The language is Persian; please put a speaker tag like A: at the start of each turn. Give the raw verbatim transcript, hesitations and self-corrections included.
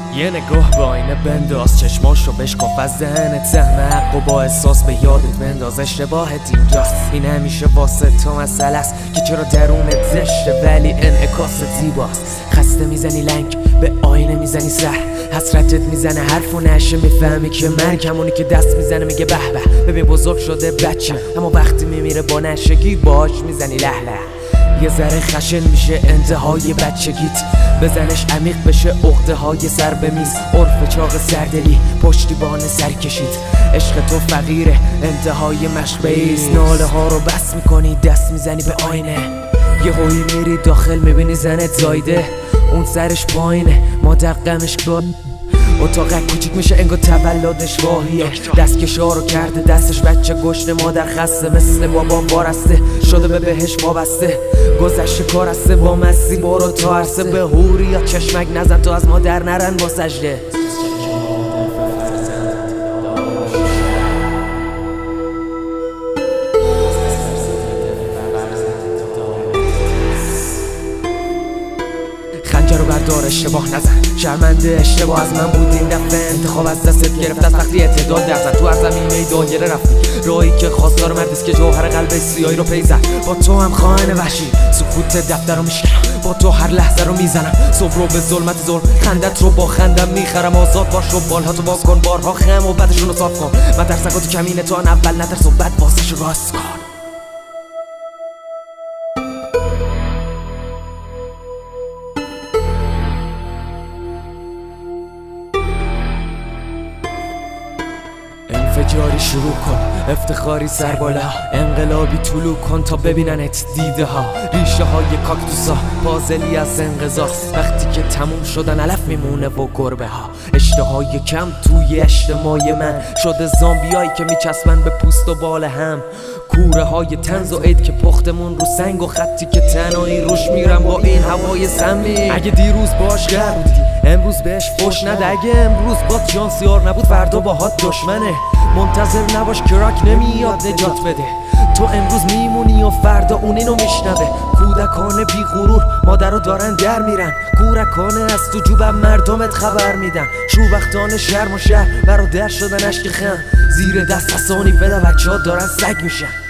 A: یه نگاه به آینه بنداز، چشماشو بشکاف از ذهنت، سهم حق و با احساس به یادت بنداز. اشتباهت اینجاست، این همیشه واسه تو مسئله است که چرا درونت زشته ولی انعکاست زیباست. خسته میزنی لنگ به آینه، میزنی سر حسرتت میزنه حرف و نشه میفهمی که مرگ همونی که دست میزنه میگه به به ببین بزرگ شده بچه، اما وقتی میمیره با نشگی باش میزنی له له. یه ذره خشن میشه انتهای بچگیت، بزنش عمیق بشه عقده های سر به میز. عرف چاق سردلی پشتیبان سر کشید، عشق تو فقیره انتهای مشق بیست. ناله ها رو بس میکنی دست میزنی به آینه، یه هوی میری داخل میبینی زنت زایده، اون سرش پایینه مادر غمش گاد. اتاق کوچیک میشه انگار تولدش واهیه، دستکشا رو کرده دستش بچه گشته، مادر خسته مثل بابا وارسته شده به بهش وابسته. گذشته کارسته با مسی برو تا عرصه، به هوری یا چشمک نزن تو از مادر نرن با سجده. خنجر رو بردار اشتباه نزن، شرمنده اشتباه از من بود این دفعه، انتخاب از دستت گرفت از وقتی اعتدال درزن. تو هر زمینه دایره رفتی راهی که خواستار مردیست که جوهر قلب سیاهی رو پیزن. با تو هم خائن وحشی سکوت دفتر رو میشکنم، با تو هر لحظه رو میزنم. صبح رو به ظلمت ظلم خندت رو با خندم میخرم. آزاد باش و بالها تو باز کن، بارها خم و بعدشون رو صاف کن. من در سکات کمینه تو اول نترس و بعد واسش راست کن. انفجاری شروع کن، افتخاری سر بالا، انقلابی طلوع کن تا ببیننت دیده ها. ریشه های کاکتوسا پازلی از انقضاست، وقتی که تموم شدن علف میمونه و گربه ها. اشتهای کم توی اجتماع من شده زامبیایی که میچسبن به پوست و بال هم. کوره های تنز و عید که پختمون رو سنگ و خطی که تنهایی روش میرم با این هوای سمی. اگه دیروز باش گر بودی امروز بهش فوش نده، اگه امروز با جان سیار نبود فردا باهات دشمنه. منتظر نباش کراک نمیاد نجات بده، تو امروز میمونی و فردا اون اینو میشنوه. کودکانه بی غرور مادرو دارن در میرن، کورکانه از تو جوبم مردمت خبر میدن. شوبختانه شرم و شهر برادر شدن اشک خم، زیر دست اسانی بده بچه ها دارن سگ میشن.